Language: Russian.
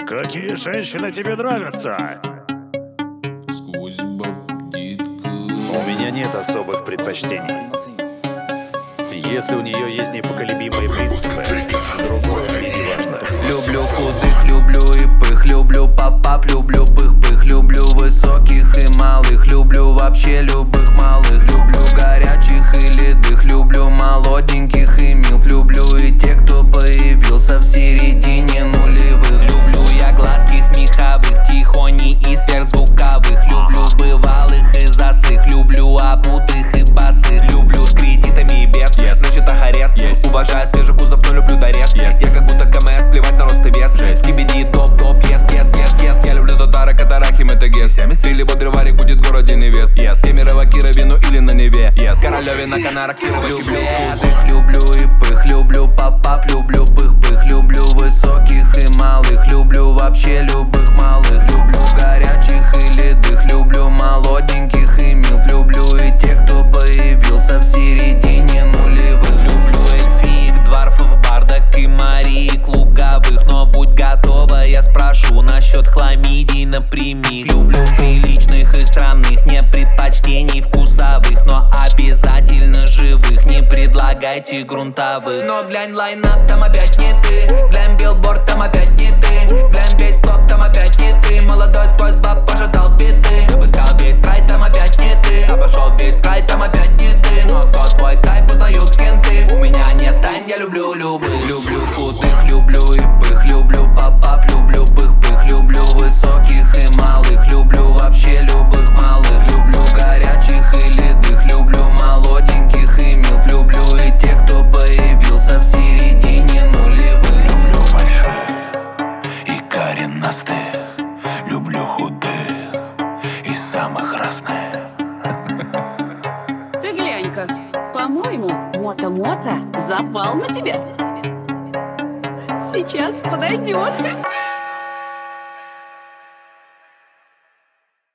Какие женщины тебе нравятся? Сквозь бабдитка. У меня нет особых предпочтений. Если у нее есть непоколебимые принципы, другое мне не важно. Люблю худых, люблю и пых, люблю пап-пап, люблю пых-пых, люблю высоких и малых, люблю вообще любых малых, люблю горячих и ледых, люблю молоденьких и милф, люблю и тех, кто появился в середине нулевых. Люблю я гладких, меховых, тихоней и сверхзвуковых, люблю бывалых и засых, люблю обутых и босых, люблю с кредитами и без, значит арест, уважаю свежий кузов, но люблю дорест, я как будто КМС, плевать на рост и вес, скибиди топ-топ, yes, я люблю татары, катарахи, метагес, или бодреварик будет в городе невест, Семерово, Кировину или на Неве, Королеве на Канарах, Кирово, Щегле. Люблю и пых, люблю пап-пап, люблю пых-пых, люблю высоких и малых, люблю вообще любых малых, люблю горячих и ледых, люблю молоденьких и милф, люблю и тех, кто появился в середине нулевых. Люблю эльфиек, дворфов, бардак и мариек луговых, но будь готова, я спрошу насчет хламидий напрямик. Люблю приличных и срамных, не предпочтений вкусовых, но обязательно живых, не предлагайте грунтовых. Но глянь лайнап, там опять не ты, глянь билборд, там опять не ты, глянь весь топ, там опять не ты, молодой сквозь баб пожатал биты, обыскал весь рай, там опять не ты, обошел весь край, там опять не ты, но тот твой тайп удают кенты, у меня нет тайн, я люблю любых. Люблю худых, люблю и пых, люблю пап-пап, люблю пых-пых, люблю высоких и малых, люблю вообще любых малых, люблю горячих и ледых, люблю молоденьких и милф, люблю и тех, кто появился в середине нулевых. Люблю больших и коренастых, люблю худых и самых разных. Ты глянь-ка, по-моему, Мото-Мото запал на тебя. Сейчас подойдет.